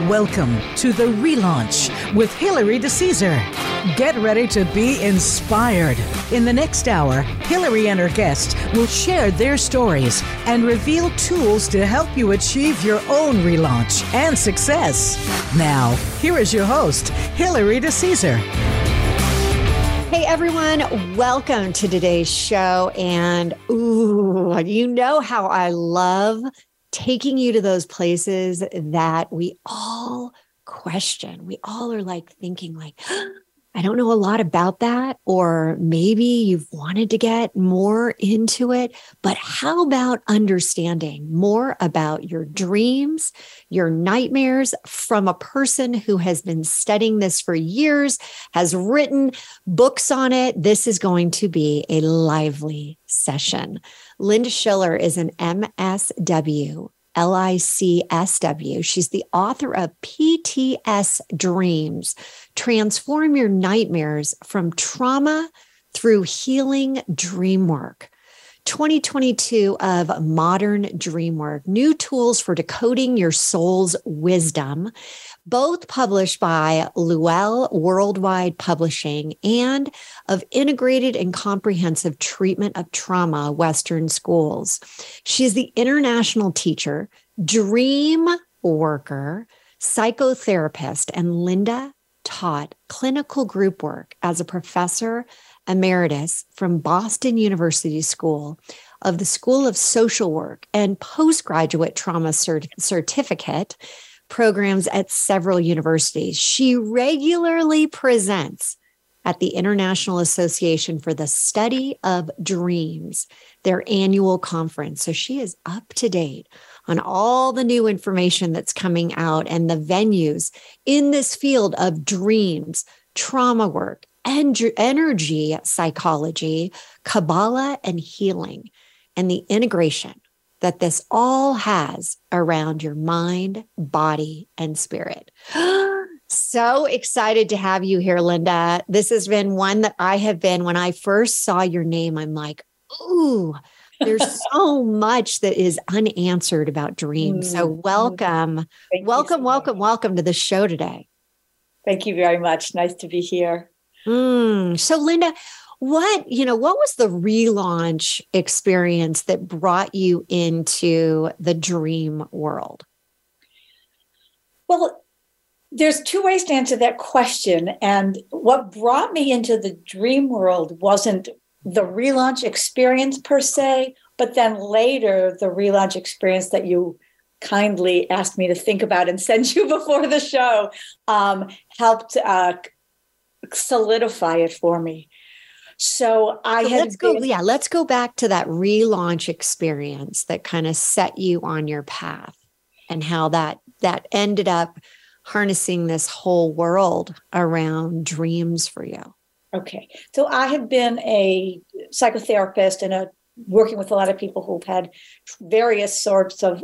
Welcome to The Relaunch with Hilary DeCesar. Get ready to be inspired. In the next hour, Hilary and her guests will share their stories and reveal tools to help you achieve your own relaunch and success. Now, here is your host, Hilary DeCesar. Hey everyone, welcome to today's show. And you know how I love taking you to those places that we all question. We all are like thinking like, I don't know a lot about that. Or maybe you've wanted to get more into it, but how about understanding more about your dreams, your nightmares from a person who has been studying this for years, has written books on it? This is going to be a lively session. Linda Schiller is an MSW, LICSW. She's the author of PTS Dreams, Transform Your Nightmares from Trauma Through Healing Dream Work. 2022 of Modern Dream Work, New Tools for Decoding Your Soul's Wisdom, both published by Luell Worldwide Publishing, and of Integrated and Comprehensive Treatment of Trauma, Western Schools. She is the international teacher, dream worker, psychotherapist, and Linda taught clinical group work as a professor emeritus from Boston University School of the School of Social Work and postgraduate trauma certificate programs at several universities. She regularly presents at the International Association for the Study of Dreams, their annual conference. So she is up to date on all the new information that's coming out and the venues in this field of dreams, trauma work, and energy psychology, Kabbalah, and healing, and the integration that this all has around your mind, body, and spirit. So excited to have you here, Linda. This has been one that I have been, when I first saw your name, I'm like, ooh, there's so much that is unanswered about dreams. So welcome to the show today. Thank you very much. Nice to be here. So Linda, what was the relaunch experience that brought you into the dream world? Well, there's two ways to answer that question. And what brought me into the dream world wasn't the relaunch experience per se, but then later the relaunch experience that you kindly asked me to think about and send you before the show helped solidify it for me. Let's go back to that relaunch experience that kind of set you on your path and how that ended up harnessing this whole world around dreams for you. Okay. So I have been a psychotherapist and working with a lot of people who've had various sorts of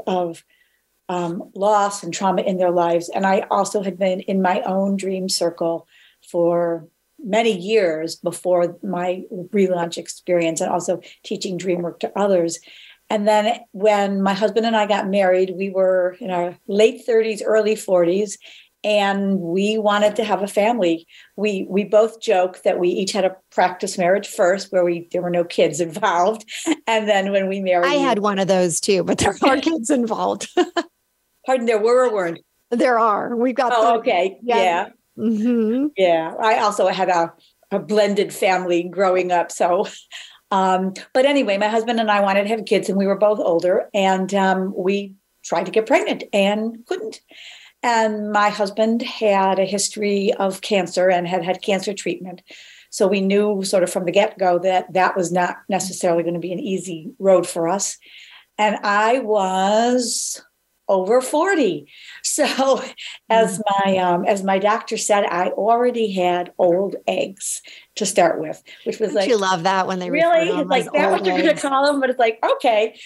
loss and trauma in their lives. And I also had been in my own dream circle for many years before my relaunch experience, and also teaching dream work to others. And then when my husband and I got married, we were in our late 30s, early 40s, and we wanted to have a family. We both joke that we each had a practice marriage first, where there were no kids involved. And then when we married... I had one of those too, but there are kids involved. Pardon, there were or weren't? There are. We've got... Oh, okay. Yeah. Mm-hmm. Yeah. I also had a blended family growing up. So, but anyway, my husband and I wanted to have kids, and we were both older, and we tried to get pregnant and couldn't. And my husband had a history of cancer and had cancer treatment. So we knew sort of from the get-go that was not necessarily going to be an easy road for us. And I was over 40. So as my doctor said, I already had old eggs to start with, which was Don't you love that when they really like that what you're going to call them, but it's like, okay.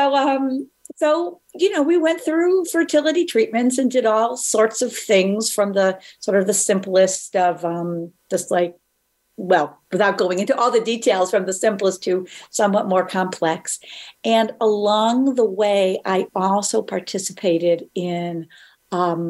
So, we went through fertility treatments and did all sorts of things, from the sort of the simplest of just like, well, without going into all the details, from the simplest to somewhat more complex. And along the way, I also participated in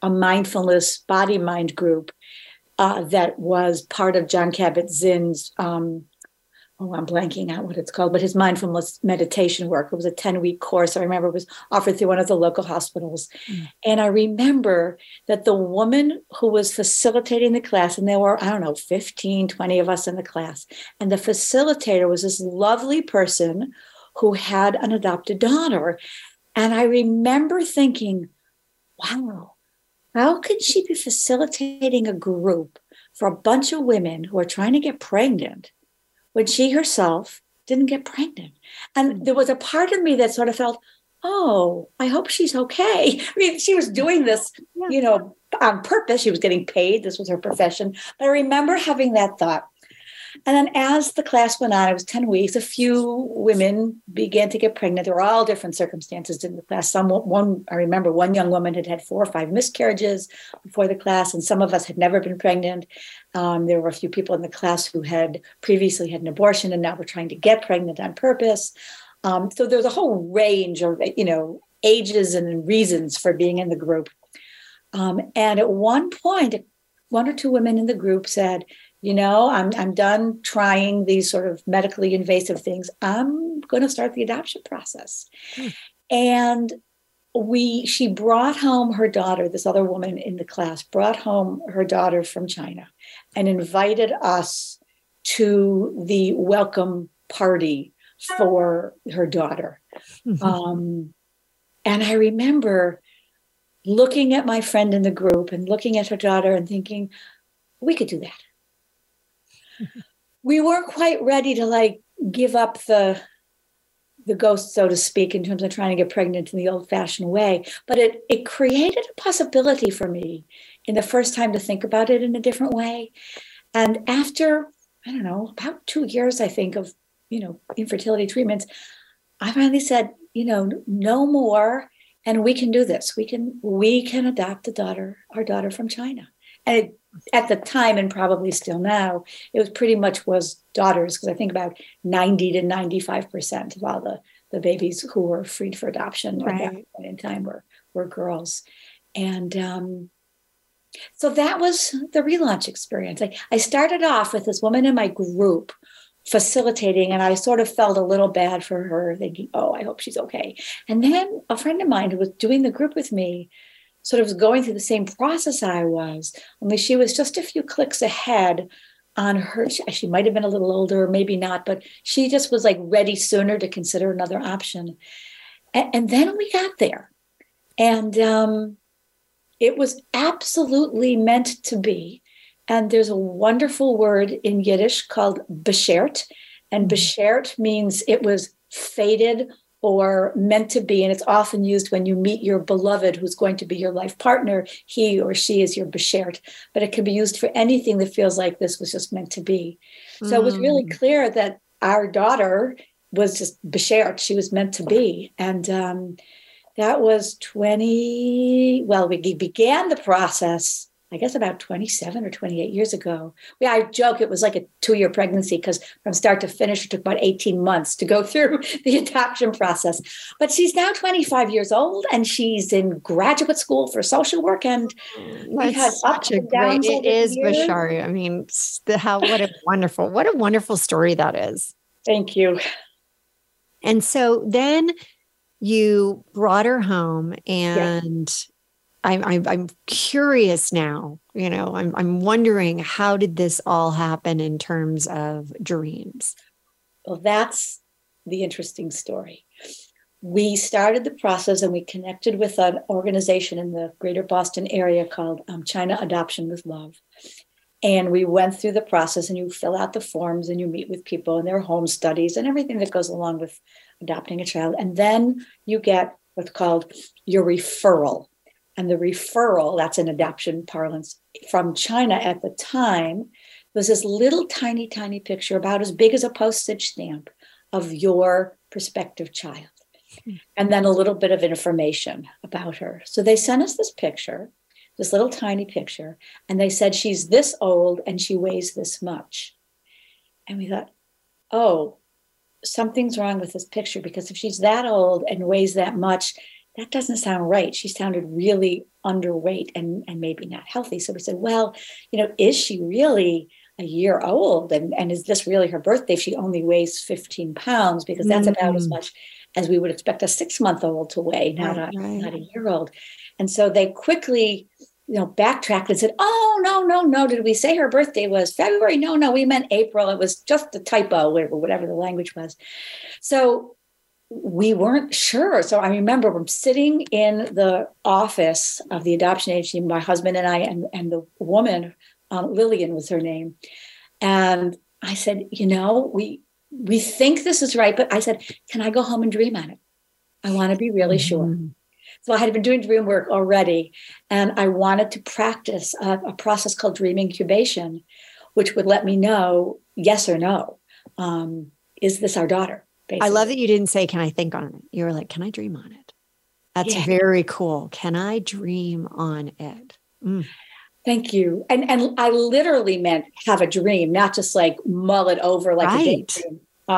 a mindfulness body-mind group that was part of Jon Kabat-Zinn's, I'm blanking out what it's called, but his mindfulness meditation work. It was a 10-week course. I remember it was offered through one of the local hospitals. And I remember that the woman who was facilitating the class, and there were, 15, 20 of us in the class, and the facilitator was this lovely person who had an adopted daughter. And I remember thinking, wow, how can she be facilitating a group for a bunch of women who are trying to get pregnant when she herself didn't get pregnant? And there was a part of me that sort of felt, oh, I hope she's okay. I mean, she was doing this, on purpose. She was getting paid. This was her profession. But I remember having that thought. And then as the class went on, it was 10 weeks, a few women began to get pregnant. There were all different circumstances in the class. I remember one young woman had 4 or 5 miscarriages before the class, and some of us had never been pregnant. There were a few people in the class who had previously had an abortion and now were trying to get pregnant on purpose. So there was a whole range of, ages and reasons for being in the group. And at one point, 1 or 2 women in the group said, I'm done trying these sort of medically invasive things. I'm going to start the adoption process. And she brought home her daughter, this other woman in the class, brought home her daughter from China and invited us to the welcome party for her daughter. And I remember looking at my friend in the group and looking at her daughter and thinking, we could do that. We weren't quite ready to give up the ghost, so to speak, in terms of trying to get pregnant in the old-fashioned way. But it created a possibility for me in the first time to think about it in a different way. And after, about 2 years, I think, of, infertility treatments, I finally said, no more, and we can do this. We can adopt our daughter from China. And at the time, and probably still now, it was pretty much daughters, because I think about 90 to 95% of all the babies who were freed for adoption at that point in time were girls. And so that was the relaunch experience. I started off with this woman in my group facilitating, and I sort of felt a little bad for her, thinking, oh, I hope she's okay. And then a friend of mine who was doing the group with me sort of was going through the same process I was, only she was just a few clicks ahead on her. She might have been a little older, maybe not, but she just was ready sooner to consider another option. And then we got there. And it was absolutely meant to be. And there's a wonderful word in Yiddish called beshert. And beshert means it was fated or meant to be. And it's often used when you meet your beloved who's going to be your life partner. He or she is your beshert. But it can be used for anything that feels like this was just meant to be. So it was really clear that our daughter was just beshert. She was meant to be. And that was we began the process, I guess, about 27 or 28 years ago. I joke it was like a 2-year pregnancy, because from start to finish, it took about 18 months to go through the adoption process. But she's now 25 years old, and she's in graduate school for social work. And we've had ups and downs. It is, Bashari. I mean, what a wonderful story that is. Thank you. And so then you brought her home, and I'm curious now, I'm wondering, how did this all happen in terms of dreams? Well, that's the interesting story. We started the process and we connected with an organization in the greater Boston area called China Adoption with Love. And we went through the process, and you fill out the forms and you meet with people and their home studies and everything that goes along with adopting a child. And then you get what's called your referral. And the referral, that's in adoption parlance, from China at the time, was this little tiny, tiny picture about as big as a postage stamp of your prospective child. And then a little bit of information about her. So they sent us this picture, this little tiny picture, and they said she's this old and she weighs this much. And we thought, oh, something's wrong with this picture, because if she's that old and weighs that much, that doesn't sound right. She sounded really underweight and maybe not healthy. So we said, well, is she really a year old? And is this really her birthday? She only weighs 15 pounds, because that's about as much as we would expect a 6-month-old to weigh, not a year-old. And so they quickly, backtracked and said, oh, no. Did we say her birthday was February? No, we meant April. It was just a typo, or whatever the language was. So we weren't sure. So I remember I'm sitting in the office of the adoption agency, my husband and I, and the woman, Lillian was her name. And I said, we think this is right, but I said, can I go home and dream on it? I want to be really sure. So I had been doing dream work already, and I wanted to practice a process called dream incubation, which would let me know yes or no. Is this our daughter? Basically. I love that you didn't say, can I think on it? You were like, can I dream on it? That's very cool. Can I dream on it? Thank you. And I literally meant have a dream, not just like mull it over like a daydream.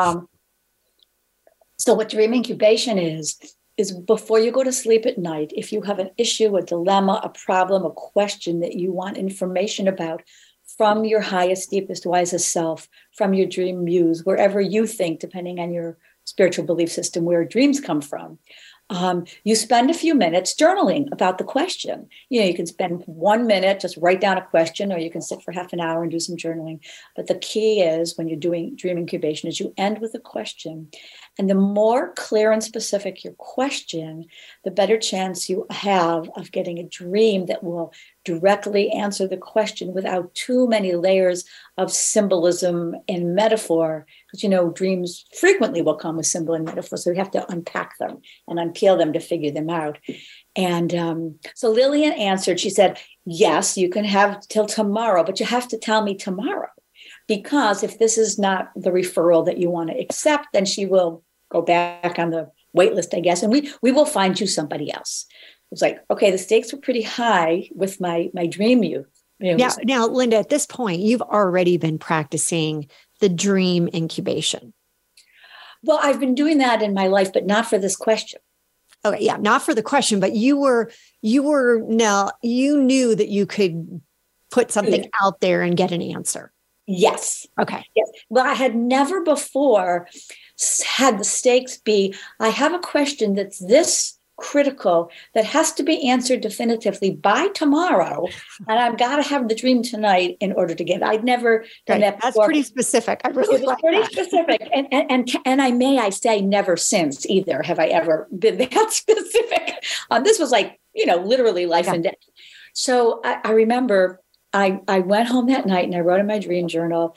So what dream incubation is before you go to sleep at night, if you have an issue, a dilemma, a problem, a question that you want information about from your highest, deepest, wisest self, from your dream muse, wherever you think, depending on your spiritual belief system, where dreams come from, you spend a few minutes journaling about the question. You can spend 1 minute, just write down a question, or you can sit for half an hour and do some journaling. But the key is, when you're doing dream incubation, is you end with a question. And the more clear and specific your question, the better chance you have of getting a dream that will directly answer the question without too many layers of symbolism and metaphor. Because, dreams frequently will come with symbol and metaphor. So you have to unpack them and unpeel them to figure them out. And so Lillian answered, she said, yes, you can have till tomorrow, but you have to tell me tomorrow. Because if this is not the referral that you want to accept, then she will go back on the wait list, I guess, and we will find you somebody else. It was like, okay, the stakes were pretty high with my dream youth. Now, Linda, at this point, you've already been practicing the dream incubation. Well, I've been doing that in my life, but not for this question. Okay, yeah, not for the question, but you knew that you could put something out there and get an answer. Yes. Okay. Yes. Well, I had never before had the stakes be, I have a question that's this critical that has to be answered definitively by tomorrow, and I've got to have the dream tonight in order to get it. I'd never done that before. That's pretty specific. I really like pretty specific. And I say never since either have I ever been that specific. This was like, literally life and death. So I remember I went home that night and I wrote in my dream journal,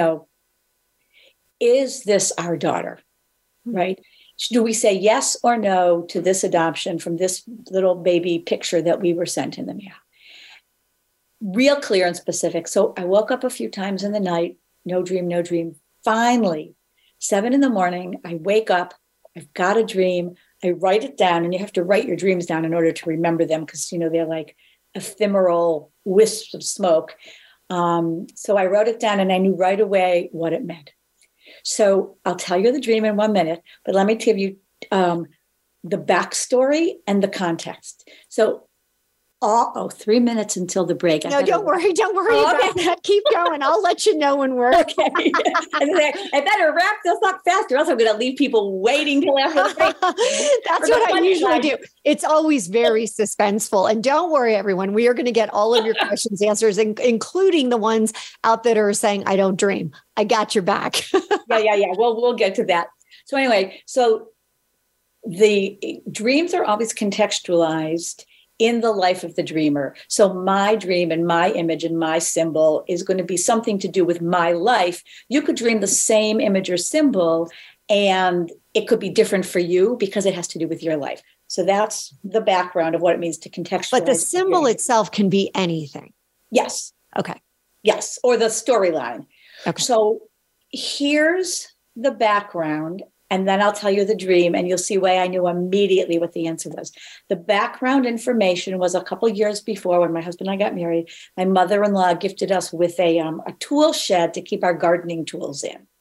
is this our daughter? Right? Do we say yes or no to this adoption from this little baby picture that we were sent in the mail? Real clear and specific. So I woke up a few times in the night, no dream. Finally, 7 a.m, I wake up, I've got a dream, I write it down, and you have to write your dreams down in order to remember them because, they're like ephemeral wisps of smoke. So I wrote it down and I knew right away what it meant. So I'll tell you the dream in 1 minute, but let me give you the backstory and the context. So, 3 minutes until the break. No, don't worry about that. Keep going. I'll let you know when we're okay. I better wrap this up faster, else I'm going to leave people waiting till after the break. That's what I usually do. It's always very suspenseful. And don't worry, everyone. We are going to get all of your questions answers, including the ones out that are saying, I don't dream. I got your back. Yeah. Well, we'll get to that. So anyway, the dreams are always contextualized in the life of the dreamer. So my dream and my image and my symbol is going to be something to do with my life. You could dream the same image or symbol, and it could be different for you because it has to do with your life. So that's the background of what it means to contextualize. But the symbol itself can be anything. Yes. Okay. Yes. Or the storyline. Okay. So here's the background. And then I'll tell you the dream, and you'll see why I knew immediately what the answer was. The background information was a couple of years before, when my husband and I got married, my mother-in-law gifted us with a tool shed to keep our gardening tools in.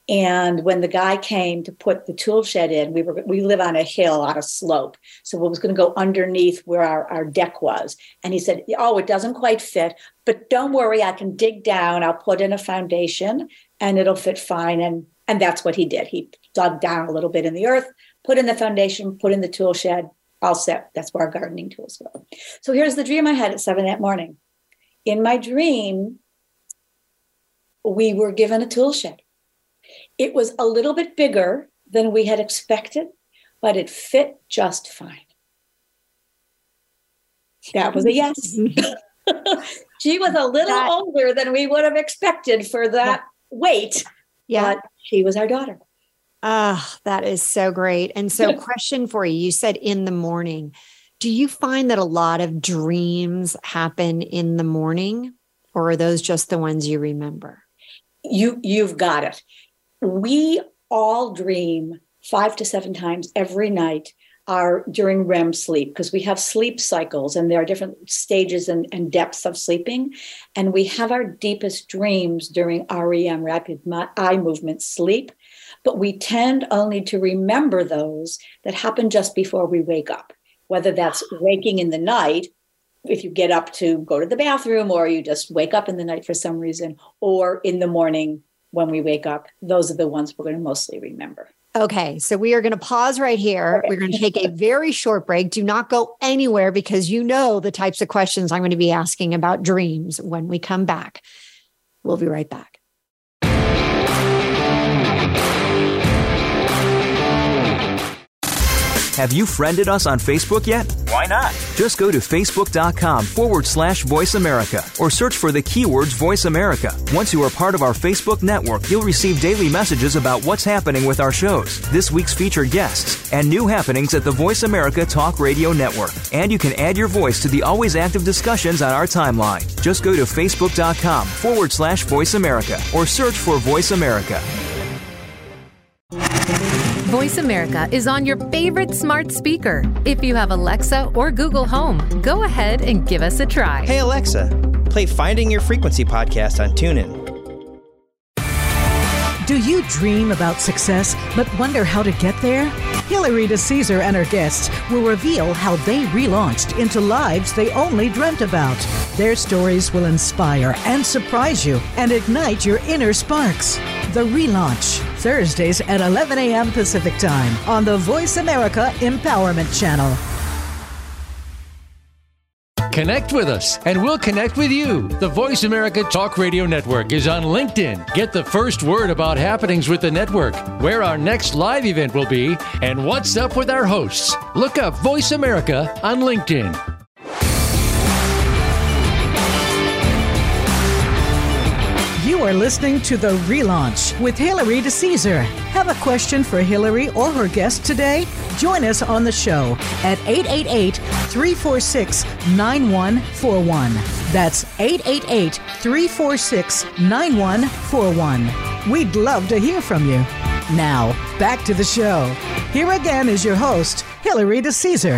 And when the guy came to put the tool shed in, we live on a hill on a slope. So it was going to go underneath where our deck was. And he said, oh, it doesn't quite fit, but don't worry, I can dig down. I'll put in a foundation and it'll fit fine. And that's what he did. He dug down a little bit in the earth, put in the foundation, put in the tool shed, all set. That's where our gardening tools go. So here's the dream I had at 7 that morning. In my dream, we were given a tool shed. It was a little bit bigger than we had expected, but it fit just fine. That was a yes. She was a little older than we would have expected for that weight. Yeah. But she was our daughter. That is so great. And so question for you, you said in the morning, do you find that a lot of dreams happen in the morning, or are those just the ones you remember? You've got it. We all dream 5 to 7 times every night during REM sleep, because we have sleep cycles and there are different stages and depths of sleeping. And we have our deepest dreams during REM, rapid eye movement sleep. But we tend only to remember those that happen just before we wake up, whether that's waking in the night, if you get up to go to the bathroom, or you just wake up in the night for some reason, or in the morning when we wake up. Those are the ones we're going to mostly remember. Okay, so we are going to pause right here. Okay. We're going to take a very short break. Do not go anywhere, because you know the types of questions I'm going to be asking about dreams when we come back. We'll be right back. Have you friended us on Facebook yet? Why not? Just go to facebook.com/Voice America or search for the keywords Voice America. Once you are part of our Facebook network, you'll receive daily messages about what's happening with our shows, this week's featured guests, and new happenings at the Voice America Talk Radio Network. And you can add your voice to the always active discussions on our timeline. Just go to facebook.com/Voice America or search for Voice America. Voice America is on your favorite smart speaker. If you have Alexa or Google Home, go ahead and give us a try. Hey Alexa, play Finding Your Frequency podcast on TuneIn. Do you dream about success but wonder how to get there? Hilary DeCesar and her guests will reveal how they relaunched into lives they only dreamt about. Their stories will inspire and surprise you and ignite your inner sparks. The Relaunch, Thursdays at 11 a.m. Pacific Time on the Voice America Empowerment Channel. Connect with us, and we'll connect with you. The Voice America Talk Radio Network is on LinkedIn. Get the first word about happenings with the network, where our next live event will be, and what's up with our hosts. Look up Voice America on LinkedIn. You are listening to The Relaunch with Hilary DeCesar. Have a question for Hilary or her guest today? Join us on the show at 888-346-9141. That's 888-346-9141. We'd love to hear from you. Now, back to the show. Here again is your host, Hilary DeCesar.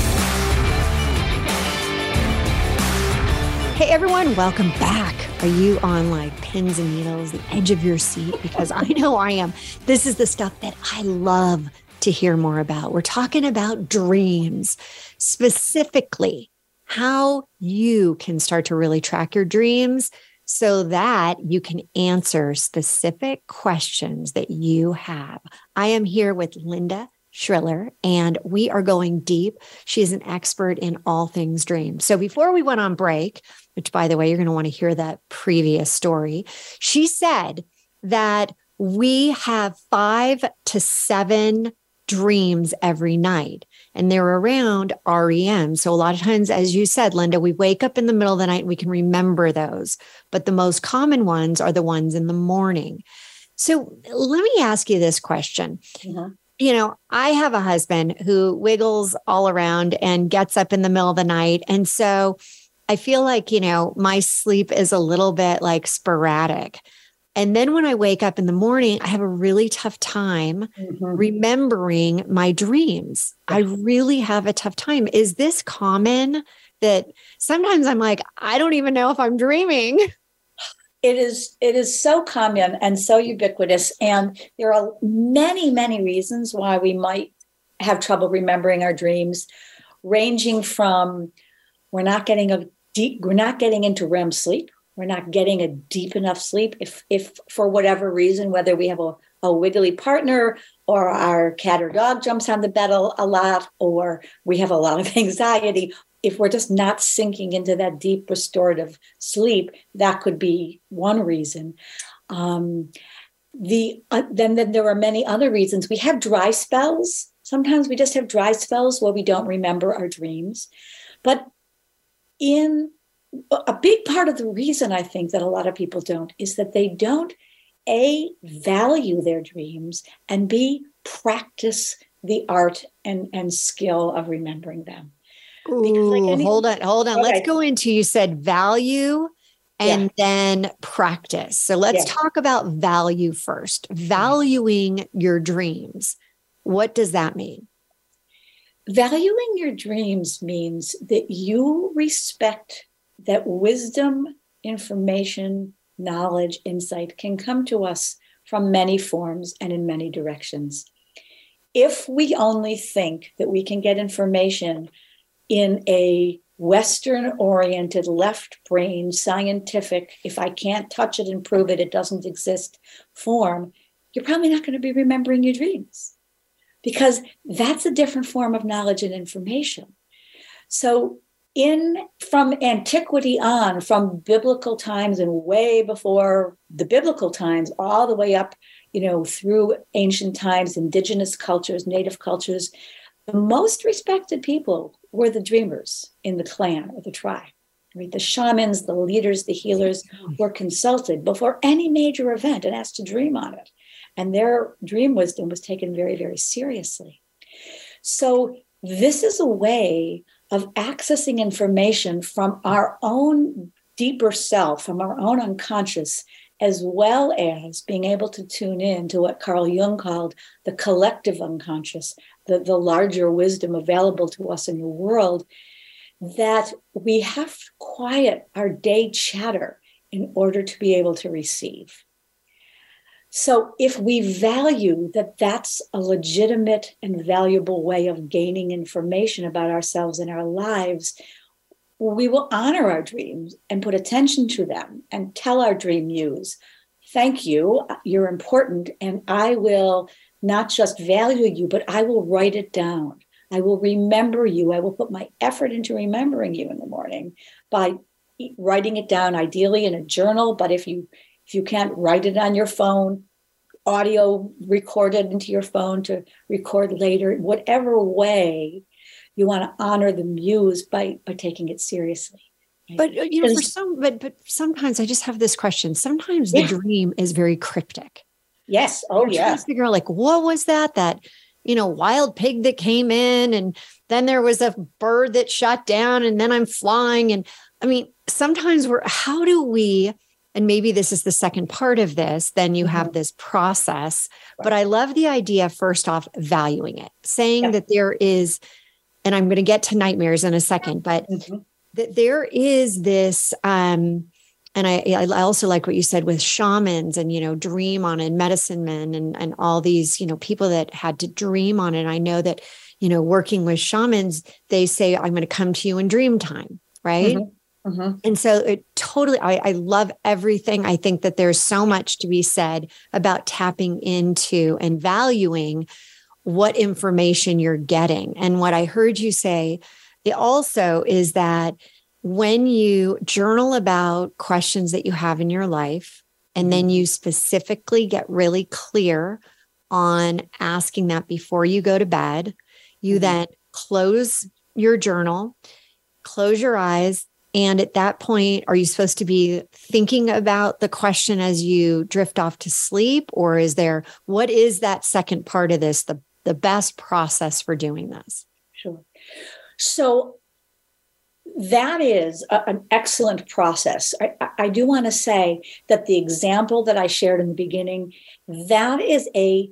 Hey everyone, welcome back. Are you on like pins and needles, the edge of your seat? Because I know I am. This is the stuff that I love to hear more about. We're talking about dreams, specifically how you can start to really track your dreams so that you can answer specific questions that you have. I am here with Linda Shriller, and we are going deep. She's an expert in all things dreams. So before we went on break, which by the way, you're going to want to hear that previous story, she said that we have 5 to 7 dreams every night, and they're around REM. So a lot of times, as you said, Linda, we wake up in the middle of the night and we can remember those, but the most common ones are the ones in the morning. So let me ask you this question. Mm-hmm. You know, I have a husband who wiggles all around and gets up in the middle of the night. And so I feel like, you know, my sleep is a little bit like sporadic. And then when I wake up in the morning, I have a really tough time remembering my dreams. I really have a tough time. Is this common that sometimes I'm like, I don't even know if I'm dreaming? It is so common and so ubiquitous. And there are many, many reasons why we might have trouble remembering our dreams, ranging from we're not getting into REM sleep. We're not getting a deep enough sleep. If for whatever reason, whether we have a wiggly partner or our cat or dog jumps on the bed a lot, or we have a lot of anxiety, if we're just not sinking into that deep restorative sleep, that could be one reason. Then there are many other reasons. We have dry spells. Sometimes we just have dry spells where we don't remember our dreams. But in a big part of the reason I think that a lot of people don't is that they don't, A, value their dreams, and B, practice the art and skill of remembering them. Ooh, hold on. Okay. Let's go into, you said value and then practice. So let's talk about value first. Valuing your dreams. What does that mean? Valuing your dreams means that you respect that wisdom, information, knowledge, insight can come to us from many forms and in many directions. If we only think that we can get information in a Western-oriented, left-brain, scientific, if I can't touch it and prove it, it doesn't exist form, you're probably not going to be remembering your dreams, because that's a different form of knowledge and information. So from antiquity on, from biblical times and way before the biblical times, all the way up, through ancient times, indigenous cultures, native cultures, the most respected people were the dreamers in the clan or the tribe. Right? The shamans, the leaders, the healers were consulted before any major event and asked to dream on it. And their dream wisdom was taken very, very seriously. So this is a way of accessing information from our own deeper self, from our own unconscious, as well as being able to tune in to what Carl Jung called the collective unconscious, the larger wisdom available to us in the world, that we have to quiet our day chatter in order to be able to receive. So if we value that that's a legitimate and valuable way of gaining information about ourselves and our lives, we will honor our dreams and put attention to them and tell our dream muse, thank you, you're important, and I will not just value you, but I will write it down. I will remember you. I will put my effort into remembering you in the morning by writing it down, ideally in a journal. But if you can't write it on your phone, audio record it into your phone to record later, whatever way you want to honor the muse by taking it seriously. Right? But but sometimes I just have this question. Sometimes the dream is very cryptic. Yes. Oh, yeah. Trying to figure out, like, what was that wild pig that came in, and then there was a bird that shot down, and then I'm flying. And I mean, sometimes how do we, and maybe this is the second part of this, then you have this process, but I love the idea, first off, valuing it, saying that there is, and I'm going to get to nightmares in a second, but that there is this, and I also like what you said with shamans and, dream on it, medicine men and all these, people that had to dream on it. I know that, working with shamans, they say, I'm going to come to you in dream time. Right. And so it totally, I love everything. I think that there's so much to be said about tapping into and valuing what information you're getting. And what I heard you say also is that when you journal about questions that you have in your life, and then you specifically get really clear on asking that before you go to bed, you then close your journal, close your eyes. And at that point, are you supposed to be thinking about the question as you drift off to sleep? Or what is that second part of this, the best process for doing this? Sure. So that is an excellent process. I do want to say that the example that I shared in the beginning, that is a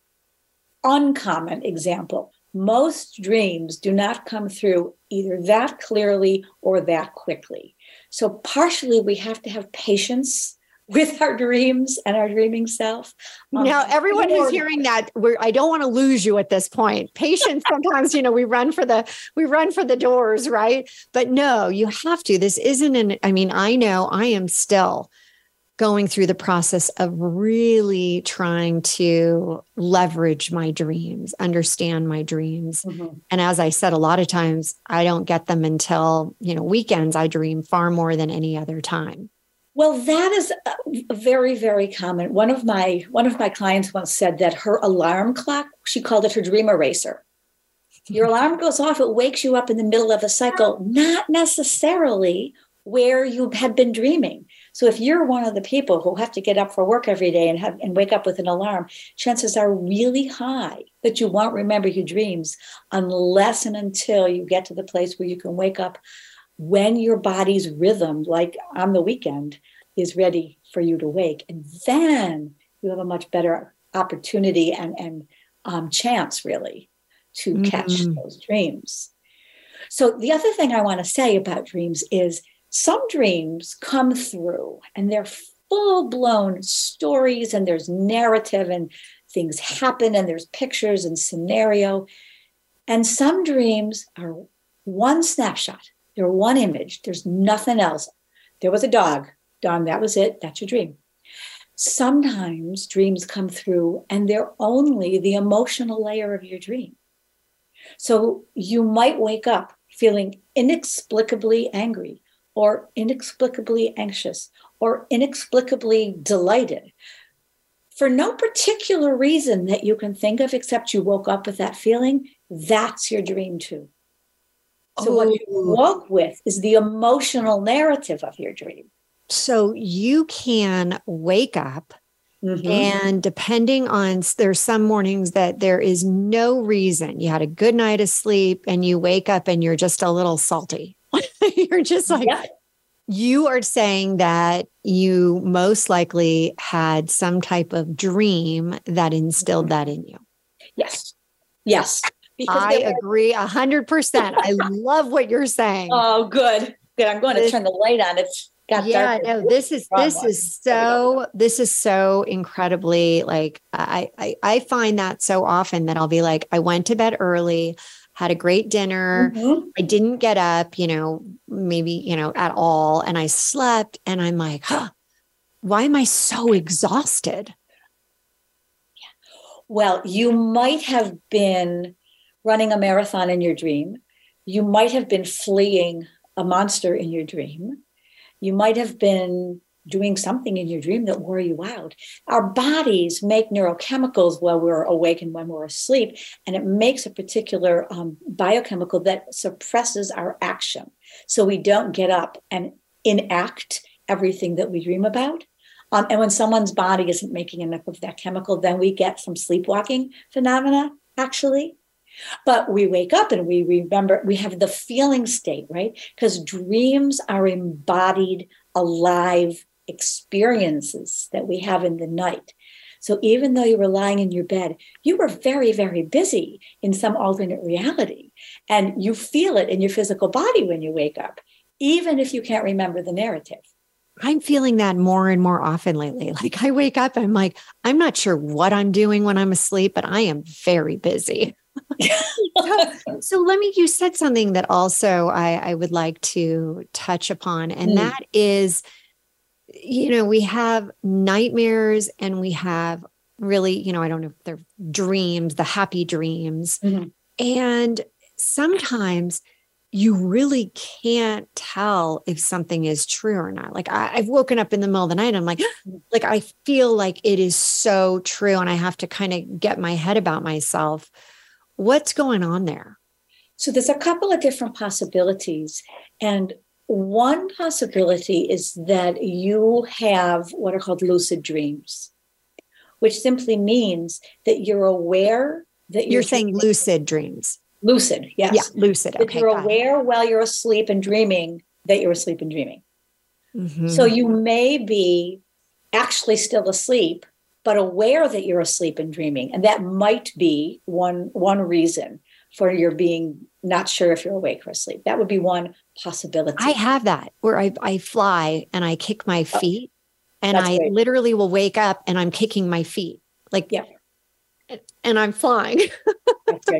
uncommon example. Most dreams do not come through either that clearly or that quickly. So partially we have to have patience with our dreams and our dreaming self. Now, everyone who's hearing that, I don't want to lose you at this point. Patience, sometimes, we run for the doors, right? But no, you have to. This isn't I know I am still going through the process of really trying to leverage my dreams, understand my dreams. Mm-hmm. And as I said, a lot of times I don't get them until, weekends. I dream far more than any other time. Well, that is very, very common. One of my clients once said that her alarm clock, she called it her dream eraser. Your alarm goes off, it wakes you up in the middle of a cycle, not necessarily where you had been dreaming. So if you're one of the people who have to get up for work every day and wake up with an alarm, chances are really high that you won't remember your dreams unless and until you get to the place where you can wake up when your body's rhythm, like on the weekend, is ready for you to wake. And then you have a much better opportunity and chance, really, to catch those dreams. So the other thing I want to say about dreams is some dreams come through and they're full-blown stories and there's narrative and things happen and there's pictures and scenario. And some dreams are one snapshot. They're one image. There's nothing else. There was a dog. Done. That was it. That's your dream. Sometimes dreams come through and they're only the emotional layer of your dream. So you might wake up feeling inexplicably angry or inexplicably anxious or inexplicably delighted for no particular reason that you can think of, except you woke up with that feeling. That's your dream too. So what you woke with is the emotional narrative of your dream. So you can wake up and depending on, there's some mornings that there is no reason. You had a good night of sleep and you wake up and you're just a little salty. You're just like, You are saying that you most likely had some type of dream that instilled that in you. Yes. Yes. Because I agree 100%. I love what you're saying. Oh, good. Good. I'm going to turn the light on. It's got dark. No, this is so incredibly, like, I find that so often that I'll be like, I went to bed early, had a great dinner. I didn't get up, maybe, at all. And I slept and I'm like, why am I so exhausted? Well, you might have been running a marathon in your dream. You might have been fleeing a monster in your dream. You might have been doing something in your dream that wore you out. Our bodies make neurochemicals while we're awake and when we're asleep, and it makes a particular biochemical that suppresses our action. So we don't get up and enact everything that we dream about. And when someone's body isn't making enough of that chemical, then we get some sleepwalking phenomena, actually. But we wake up and we remember, we have the feeling state, right? Because dreams are embodied, alive experiences that we have in the night. So even though you were lying in your bed, you were very, very busy in some alternate reality. And you feel it in your physical body when you wake up, even if you can't remember the narrative. I'm feeling that more and more often lately. Like I wake up, I'm like, I'm not sure what I'm doing when I'm asleep, but I am very busy. So you said something that also I would like to touch upon, and that is, we have nightmares and we have really, I don't know if they're dreams, the happy dreams. And sometimes you really can't tell if something is true or not. Like I've woken up in the middle of the night and I'm like, I feel like it is so true. And I have to kind of get my head about myself. What's going on there? So there's a couple of different possibilities. And one possibility is that you have what are called lucid dreams, which simply means that you're aware that you're saying lucid dreams. Lucid, yes. Yeah, lucid. That okay, you're aware while you're asleep and dreaming that you're asleep and dreaming. So you may be actually still asleep, but aware that you're asleep and dreaming. And that might be one reason for your being not sure if you're awake or asleep. That would be one possibility. I have that where I fly and I kick my feet And I literally will wake up and I'm kicking my feet. Like, and I'm flying. That's good.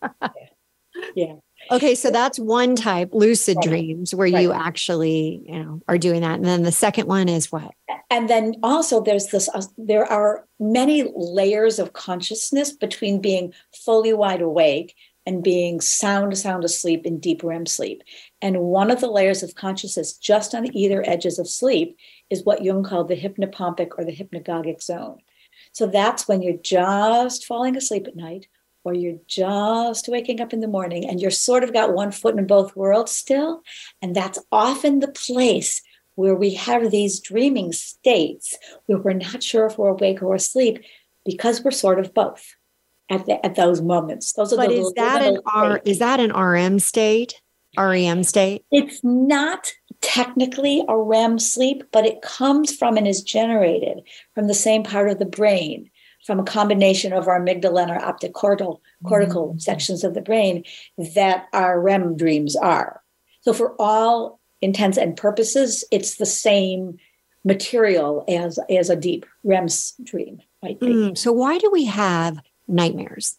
Yeah. Okay. So that's one type, lucid dreams, where you actually, are doing that. And then the second one is what? And then also there are many layers of consciousness between being fully wide awake and being sound asleep in deep REM sleep. And one of the layers of consciousness just on either edges of sleep is what Jung called the hypnopompic or the hypnagogic zone. So that's when you're just falling asleep at night, or you're just waking up in the morning and you're sort of got one foot in both worlds still. And that's often the place where we have these dreaming states where we're not sure if we're awake or asleep, because we're sort of both at those moments. Those are is that an REM state? REM state? It's not technically a REM sleep, but it comes from and is generated from the same part of the brain, from a combination of our amygdala and our optic cortical sections of the brain that our REM dreams are. So for all intents and purposes, it's the same material as a deep REM dream might be. So why do we have nightmares?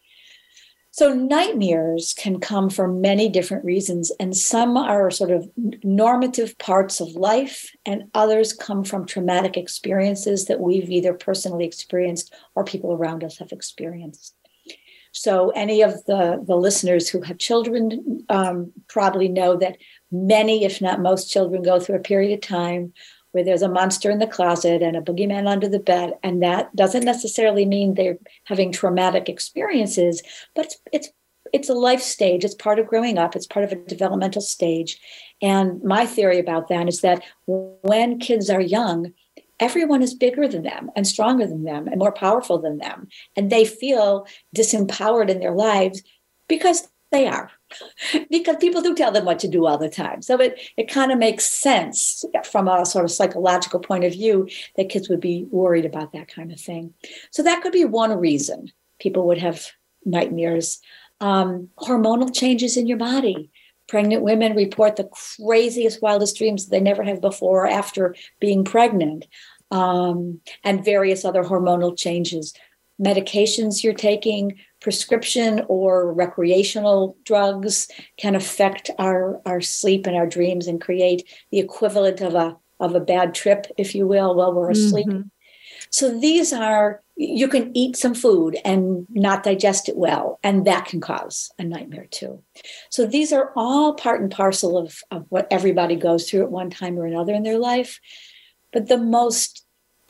So nightmares can come for many different reasons, and some are sort of normative parts of life, and others come from traumatic experiences that we've either personally experienced or people around us have experienced. So any of the listeners who have children probably know that many, if not most, children go through a period of time where there's a monster in the closet and a boogeyman under the bed. And that doesn't necessarily mean they're having traumatic experiences, but it's a life stage. It's part of growing up. It's part of a developmental stage. And my theory about that is that when kids are young, everyone is bigger than them and stronger than them and more powerful than them. And they feel disempowered in their lives because they are. Because people do tell them what to do all the time. So it kind of makes sense from a sort of psychological point of view that kids would be worried about that kind of thing. So that could be one reason people would have nightmares. Hormonal changes in your body. Pregnant women report the craziest, wildest dreams they never have before or after being pregnant, and various other hormonal changes. Medications you're taking, prescription or recreational drugs can affect our sleep and our dreams and create the equivalent of a bad trip, if you will, while we're asleep. Mm-hmm. So these are, you can eat some food and not digest it well, and that can cause a nightmare too. So these are all part and parcel of what everybody goes through at one time or another in their life. But the most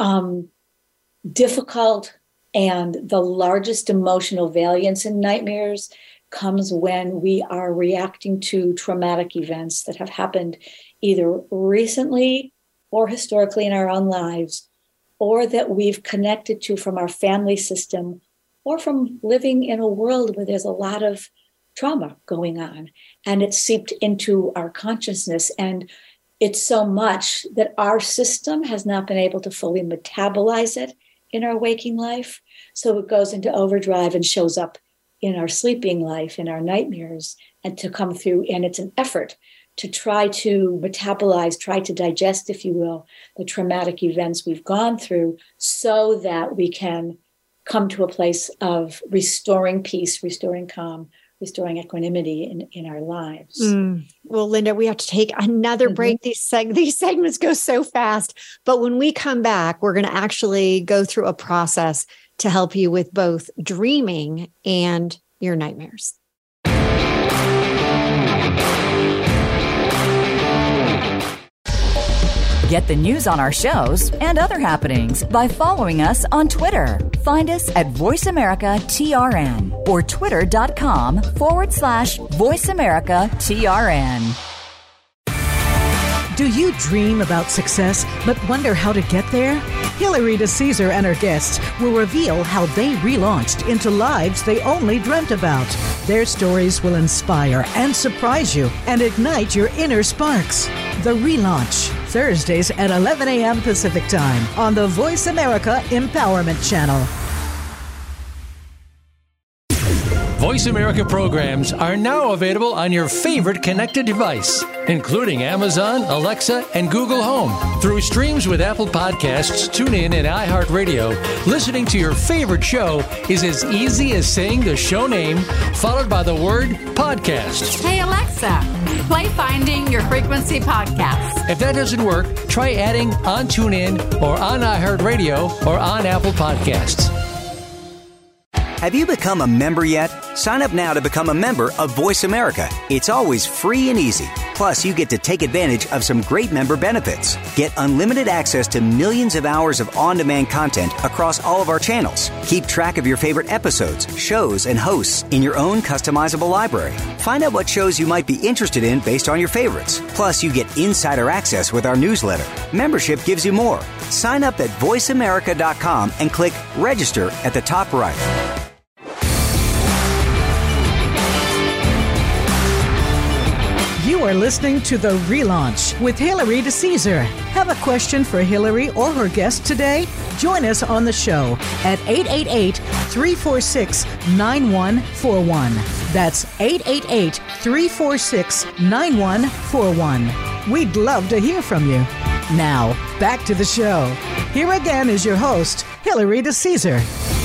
difficult and the largest emotional variance in nightmares comes when we are reacting to traumatic events that have happened either recently or historically in our own lives, or that we've connected to from our family system, or from living in a world where there's a lot of trauma going on and it's seeped into our consciousness. And it's so much that our system has not been able to fully metabolize it in our waking life. So it goes into overdrive and shows up in our sleeping life, in our nightmares, and to come through. And it's an effort to try to metabolize, try to digest, if you will, the traumatic events we've gone through so that we can come to a place of restoring peace, restoring calm, restoring equanimity in our lives. Well, Linda, we have to take another break. These segments go so fast. But when we come back, we're going to actually go through a process to help you with both dreaming and your nightmares. Get the news on our shows and other happenings by following us on Twitter. Find us at VoiceAmericaTRN or twitter.com/VoiceAmericaTRN. Do you dream about success but wonder how to get there? Hilary DeCesar and her guests will reveal how they relaunched into lives they only dreamt about. Their stories will inspire and surprise you and ignite your inner sparks. The Relaunch, Thursdays at 11 a.m. Pacific Time on the Voice America Empowerment Channel. Voice America programs are now available on your favorite connected device, including Amazon, Alexa, and Google Home. Through streams with Apple Podcasts, TuneIn, and iHeartRadio, listening to your favorite show is as easy as saying the show name followed by the word podcast. Hey, Alexa, play Finding Your Frequency podcast. If that doesn't work, try adding on TuneIn or on iHeartRadio or on Apple Podcasts. Have you become a member yet? Sign up now to become a member of Voice America. It's always free and easy. Plus, you get to take advantage of some great member benefits. Get unlimited access to millions of hours of on-demand content across all of our channels. Keep track of your favorite episodes, shows, and hosts in your own customizable library. Find out what shows you might be interested in based on your favorites. Plus, you get insider access with our newsletter. Membership gives you more. Sign up at voiceamerica.com and click register at the top right. You are listening to The Relaunch with Hillary DeCesar. Have a question for Hillary or her guest today? Join us on the show at 888-346-9141. That's 888-346-9141. We'd love to hear from you. Now, back to the show. Here again is your host, Hillary DeCesar.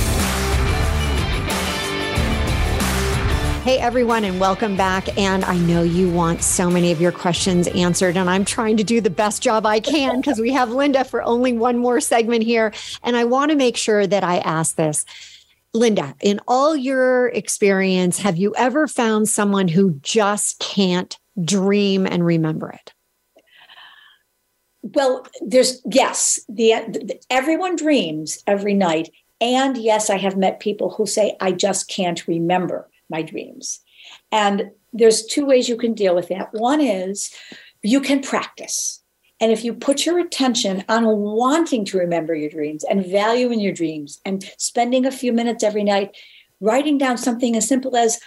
Hey, everyone, and welcome back. And I know you want so many of your questions answered, and I'm trying to do the best job I can because we have Linda for only one more segment here. And I want to make sure that I ask this. Linda, in all your experience, have you ever found someone who just can't dream and remember it? Well, yes, everyone dreams every night. And yes, I have met people who say, I just can't remember my dreams. And there's two ways you can deal with that. One is you can practice. And if you put your attention on wanting to remember your dreams and valuing your dreams and spending a few minutes every night, writing down something as simple as,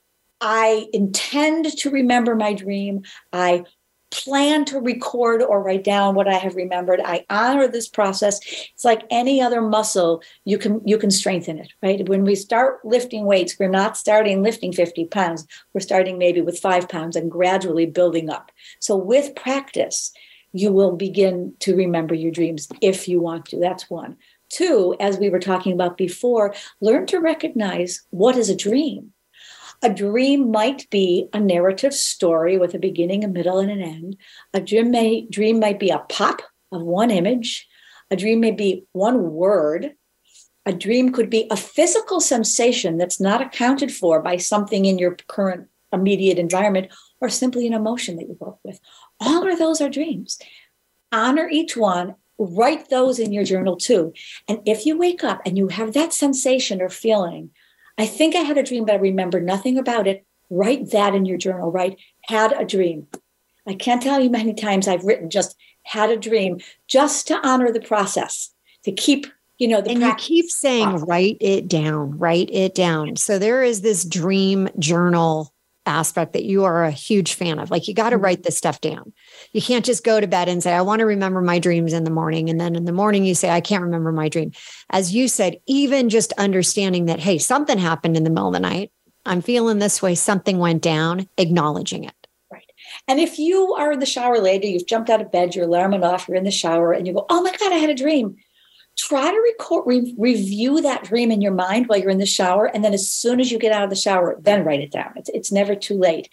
I intend to remember my dream. I plan to record or write down what I have remembered. I honor this process. It's like any other muscle. You can strengthen it, right? When we start lifting weights, we're not starting lifting 50 pounds. We're starting maybe with 5 pounds and gradually building up. So with practice, you will begin to remember your dreams if you want to. That's one. Two, as we were talking about before, learn to recognize what is a dream. A dream might be a narrative story with a beginning, a middle, and an end. A dream might be a pop of one image. A dream may be one word. A dream could be a physical sensation that's not accounted for by something in your current immediate environment, or simply an emotion that you woke with. All of those are dreams. Honor each one. Write those in your journal too. And if you wake up and you have that sensation or feeling, I think I had a dream, but I remember nothing about it. Write that in your journal. Write, had a dream. I can't tell you many times I've written just had a dream, just to honor the process, to keep, the and you keep saying, write it down, write it down. So there is this dream journal aspect that you are a huge fan of. Like, you got to write this stuff down. You can't just go to bed and say, I want to remember my dreams in the morning. And then in the morning you say, I can't remember my dream. As you said, even just understanding that, hey, something happened in the middle of the night. I'm feeling this way. Something went down, acknowledging it. Right. And if you are in the shower later, you've jumped out of bed, your alarm went off, you're in the shower and you go, oh my God, I had a dream. Try to review that dream in your mind while you're in the shower. And then as soon as you get out of the shower, then write it down. It's never too late.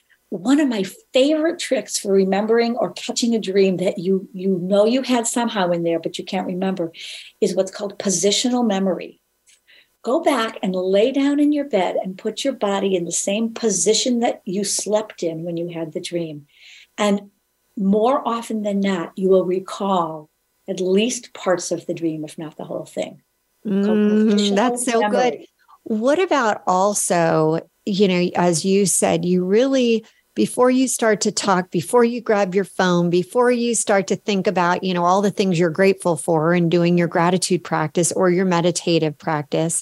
One of my favorite tricks for remembering or catching a dream that you know you had somehow in there, but you can't remember, is what's called positional memory. Go back and lay down in your bed and put your body in the same position that you slept in when you had the dream. And more often than not, you will recall at least parts of the dream, if not the whole thing. That's so good. What about also, as you said, you really, before you start to talk, before you grab your phone, before you start to think about, all the things you're grateful for and doing your gratitude practice or your meditative practice,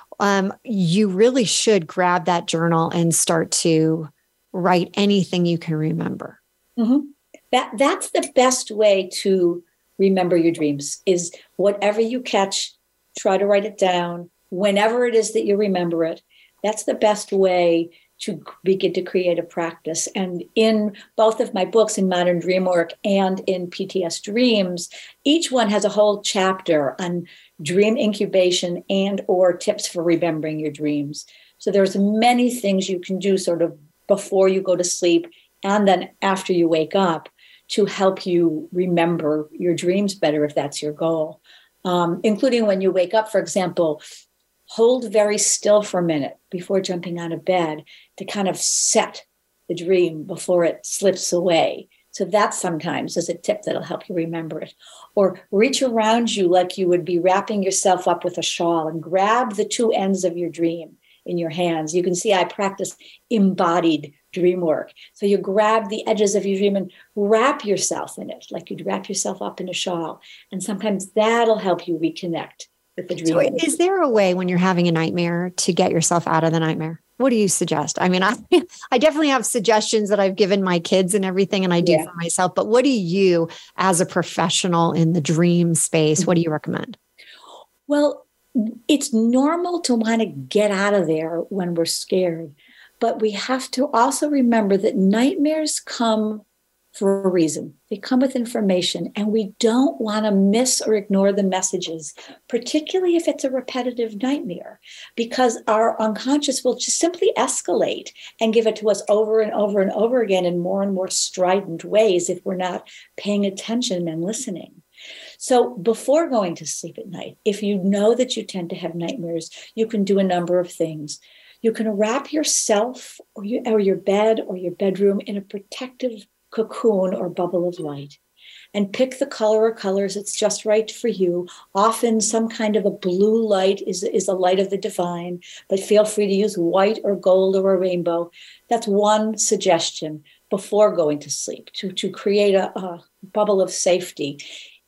you really should grab that journal and start to write anything you can remember. Mm-hmm. That's the best way to remember your dreams, is whatever you catch, try to write it down whenever it is that you remember it. That's the best way to begin to create a practice. And in both of my books, in Modern Dream Work and in PTS Dreams, each one has a whole chapter on dream incubation and or tips for remembering your dreams. So there's many things you can do sort of before you go to sleep and then after you wake up to help you remember your dreams better if that's your goal. Including when you wake up, for example, hold very still for a minute before jumping out of bed to kind of set the dream before it slips away. So that sometimes is a tip that'll help you remember it. Or reach around you like you would be wrapping yourself up with a shawl and grab the two ends of your dream in your hands. You can see I practice embodied dream work. So you grab the edges of your dream and wrap yourself in it, like you'd wrap yourself up in a shawl. And sometimes that'll help you reconnect with the dream. So is there a way when you're having a nightmare to get yourself out of the nightmare? What do you suggest? I mean, I definitely have suggestions that I've given my kids and everything, and I do for myself. But what do you, as a professional in the dream space, what do you recommend? Well, it's normal to want to get out of there when we're scared. But we have to also remember that nightmares come for a reason. They come with information, and we don't want to miss or ignore the messages, particularly if it's a repetitive nightmare, because our unconscious will just simply escalate and give it to us over and over and over again in more and more strident ways if we're not paying attention and listening. So before going to sleep at night, if you know that you tend to have nightmares, you can do a number of things. You can wrap yourself or your bed or your bedroom in a protective cocoon or bubble of light, and pick the color or colors that's just right for you. Often some kind of a blue light is a light of the divine, but feel free to use white or gold or a rainbow. That's one suggestion before going to sleep, to create a bubble of safety.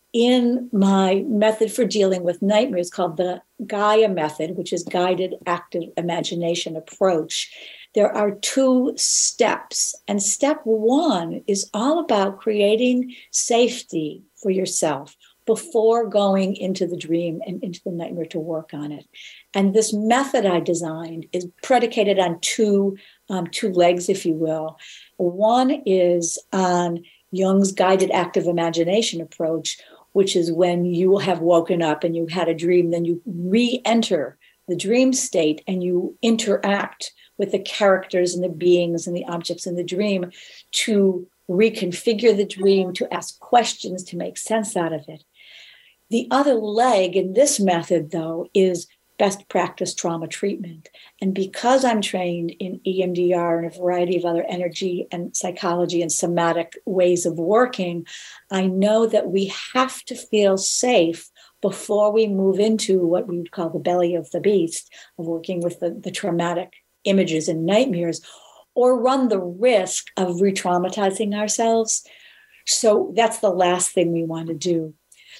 In my method for dealing with nightmares called the Gaia method, which is guided active imagination approach, there are 2 steps. And step 1 is all about creating safety for yourself before going into the dream and into the nightmare to work on it. And this method I designed is predicated on two legs, if you will. One is on Jung's guided active imagination approach, which is when you have woken up and you had a dream, then you re-enter the dream state and you interact with the characters and the beings and the objects in the dream to reconfigure the dream, to ask questions, to make sense out of it. The other leg in this method, though, is best practice trauma treatment. And because I'm trained in EMDR and a variety of other energy and psychology and somatic ways of working, I know that we have to feel safe before we move into what we would call the belly of the beast, of working with the traumatic images and nightmares, or run the risk of re-traumatizing ourselves. So that's the last thing we want to do.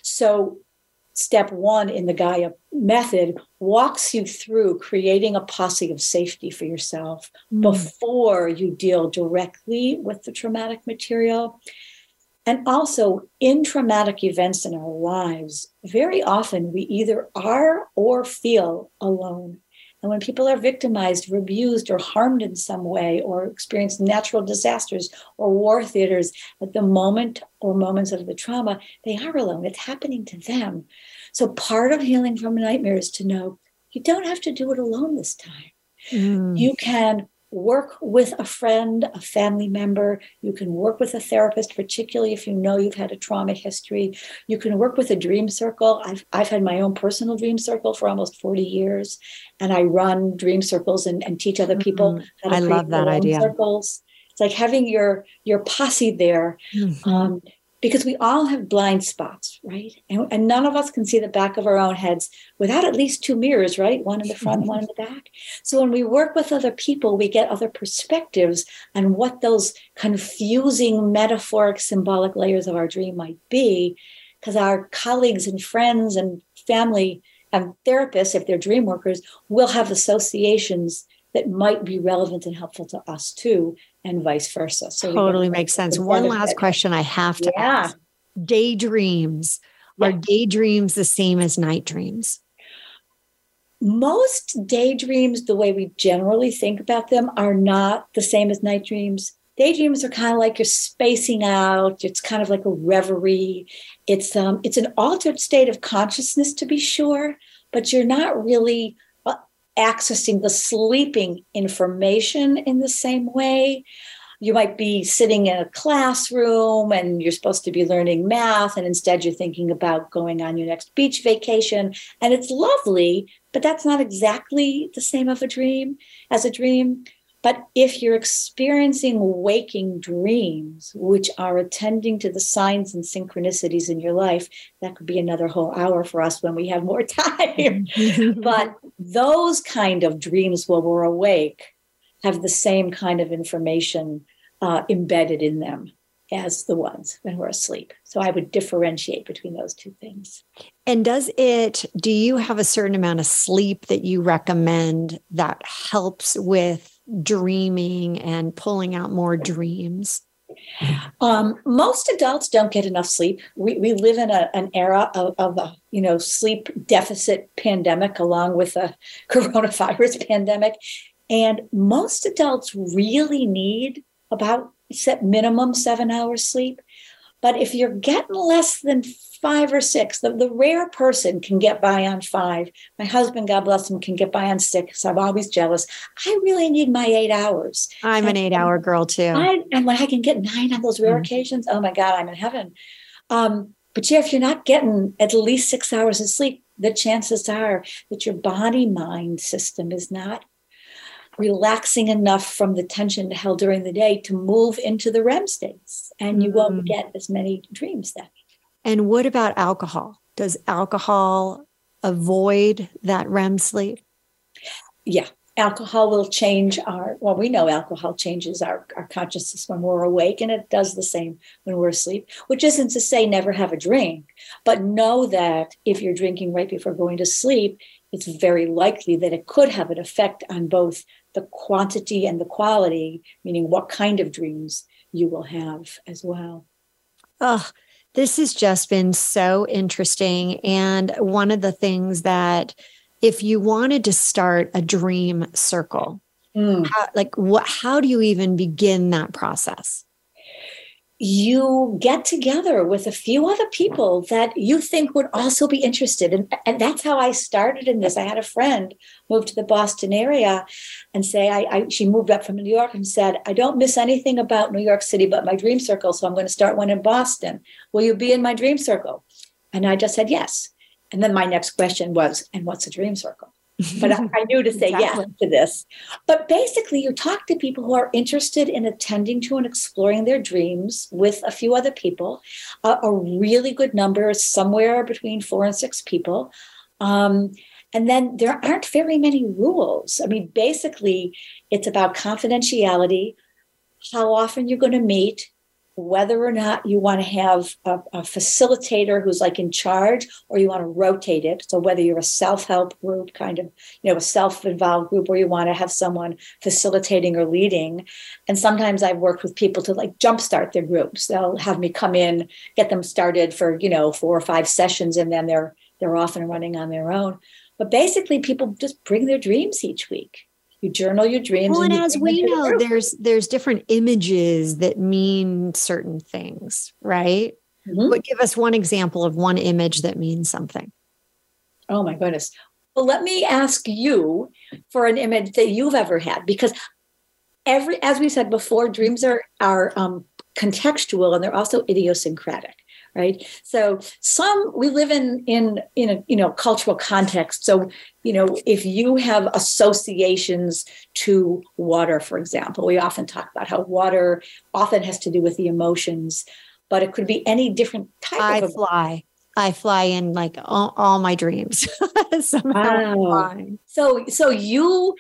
So step 1 in the Gaia method walks you through creating a posse of safety for yourself before you deal directly with the traumatic material. And also, in traumatic events in our lives, very often we either are or feel alone. And when people are victimized or abused or harmed in some way or experience natural disasters or war theaters, at the moment or moments of the trauma, they are alone. It's happening to them. So part of healing from a nightmare is to know you don't have to do it alone this time. You can work with a friend, a family member. You can work with a therapist, particularly if you know you've had a trauma history. You can work with a dream circle. I've had my own personal dream circle for almost 40 years, and I run dream circles and teach other people how to create love that idea. Circles. It's like having your posse there. Because we all have blind spots, right? And none of us can see the back of our own heads without at least 2 mirrors, right? One in the front, one in the back. So when we work with other people, we get other perspectives on what those confusing metaphoric, symbolic layers of our dream might be, because our colleagues and friends and family and therapists, if they're dream workers, will have associations that might be relevant and helpful to us too, and vice versa. So totally makes sense. One last question I have to ask. Daydreams. Are daydreams the same as night dreams? most daydreams, the way we generally think about them, are not the same as night dreams. Daydreams are kind of like you're spacing out. It's kind of like a reverie. It's an altered state of consciousness, to be sure, but you're not really accessing the sleeping information in the same way. You might be sitting in a classroom and you're supposed to be learning math, and instead you're thinking about going on your next beach vacation. And it's lovely, but that's not exactly the same of a dream as a dream. But if you're experiencing waking dreams, which are attending to the signs and synchronicities in your life, that could be another whole hour for us when we have more time. But those kind of dreams while we're awake have the same kind of information embedded in them as the ones when we're asleep. So I would differentiate between those two things. And do you have a certain amount of sleep that you recommend that helps with dreaming and pulling out more dreams? Most adults don't get enough sleep. We live in an era of a sleep deficit pandemic along with a coronavirus pandemic. And most adults really need about minimum 7 hours sleep. But if you're getting less than 5 or 6, the rare person can get by on 5. My husband, God bless him, can get by on 6. I'm always jealous. I really need my 8 hours. I'm an 8-hour girl too. And when I can get 9 on those rare occasions, oh my God, I'm in heaven. But yeah, if you're not getting at least 6 hours of sleep, the chances are that your body-mind system is not relaxing enough from the tension held during the day to move into the REM states, and you won't get as many dreams then. And what about alcohol? Does alcohol avoid that REM sleep? Yeah, alcohol will change we know alcohol changes our consciousness when we're awake, and it does the same when we're asleep, which isn't to say never have a drink, but know that if you're drinking right before going to sleep, it's very likely that it could have an effect on both the quantity and the quality, meaning what kind of dreams you will have as well. Oh, this has just been so interesting. And one of the things that if you wanted to start a dream circle, how do you even begin that process? You get together with a few other people that you think would also be interested. And that's how I started in this. I had a friend move to the Boston area and she moved up from New York and said, I don't miss anything about New York City but my dream circle, so I'm going to start one in Boston. Will you be in my dream circle? And I just said yes. And then my next question was, and what's a dream circle? But I knew to say yes to this. But basically, you talk to people who are interested in attending to and exploring their dreams with a few other people. A really good number is somewhere between 4 and 6 people. And then there aren't very many rules. I mean, basically, it's about confidentiality, how often you're going to meet, whether or not you want to have a facilitator who's like in charge or you want to rotate it. So whether you're a self-help group, kind of, a self-involved group, or you want to have someone facilitating or leading. And sometimes I've worked with people to like jumpstart their groups. They'll have me come in, get them started for, 4 or 5 sessions, and then they're off and running on their own. But basically people just bring their dreams each week. You journal your dreams. Well, and as we know, there's different images that mean certain things, right? Mm-hmm. But give us one example of one image that means something. Oh my goodness. Well, let me ask you for an image that you've ever had, because as we said before, dreams are contextual and they're also idiosyncratic. Right. So we live in a cultural context. So, if you have associations to water, for example, we often talk about how water often has to do with the emotions, but it could be any different type of fly. I fly in like all my dreams. Somehow. Wow. So you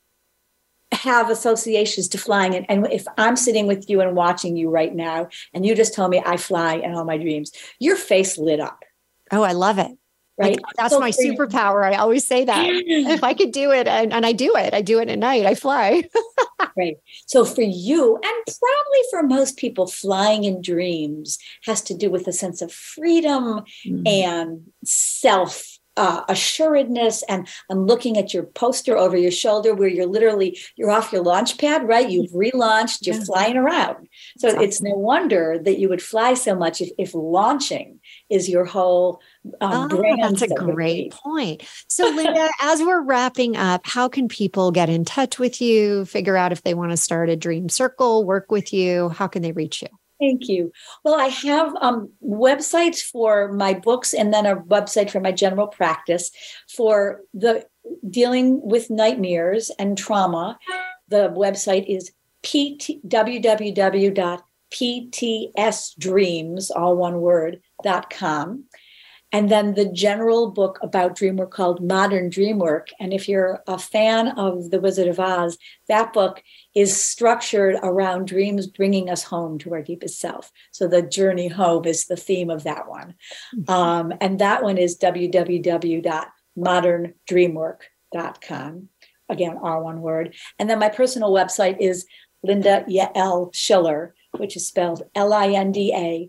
have associations to flying. And if I'm sitting with you and watching you right now, and you just told me I fly in all my dreams, your face lit up. Oh, I love it. Right. Like, that's my superpower. I always say that if I could do it, and I do it at night, I fly. Right. So for you, and probably for most people, flying in dreams has to do with a sense of freedom and self assuredness and looking at your poster over your shoulder where you're off your launch pad, right? You've relaunched, you're flying around. So it's no wonder that you would fly so much if launching is your whole brand. That's a great point. So Linda, as we're wrapping up, how can people get in touch with you, figure out if they want to start a dream circle, work with you? How can they reach you? Thank you. Well, I have websites for my books and then a website for my general practice. For the dealing with nightmares and trauma, the website is www.ptsdreams, all one word, .com. And then the general book about dream work called Modern Dream Work. And if you're a fan of The Wizard of Oz, that book is structured around dreams bringing us home to our deepest self. So the journey home is the theme of that one. And that one is www.moderndreamwork.com. Again, all one word. And then my personal website is Linda Yael Schiller, which is spelled LindaYael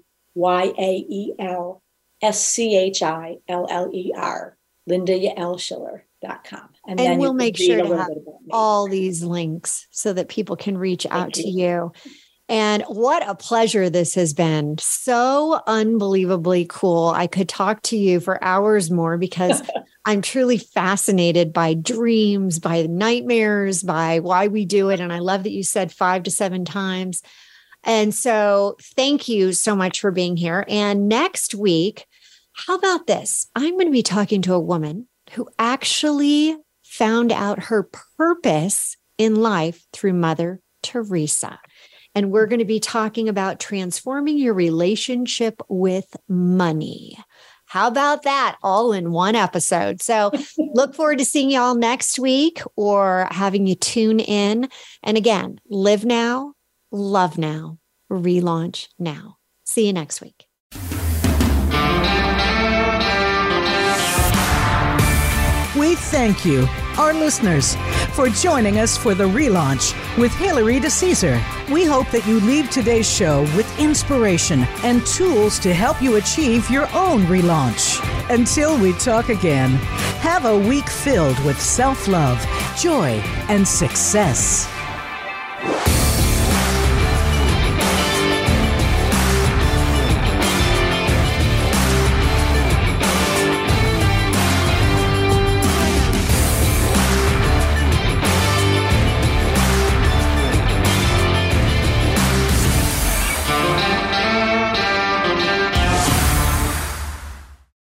SCHILLER, LindaYaelSchiller.com. And we'll make sure to have all these links so that people can reach out to you. And what a pleasure this has been. So unbelievably cool. I could talk to you for hours more because I'm truly fascinated by dreams, by nightmares, by why we do it. And I love that you said 5 to 7 times. And so thank you so much for being here. And next week, how about this? I'm going to be talking to a woman who actually found out her purpose in life through Mother Teresa. And we're going to be talking about transforming your relationship with money. How about that? All in one episode. So look forward to seeing y'all next week or having you tune in. And again, live now. Love now, relaunch now. See you next week. We thank you, our listeners, for joining us for the relaunch with Hilary DeCesar. We hope that you leave today's show with inspiration and tools to help you achieve your own relaunch. Until we talk again, have a week filled with self-love, joy, and success.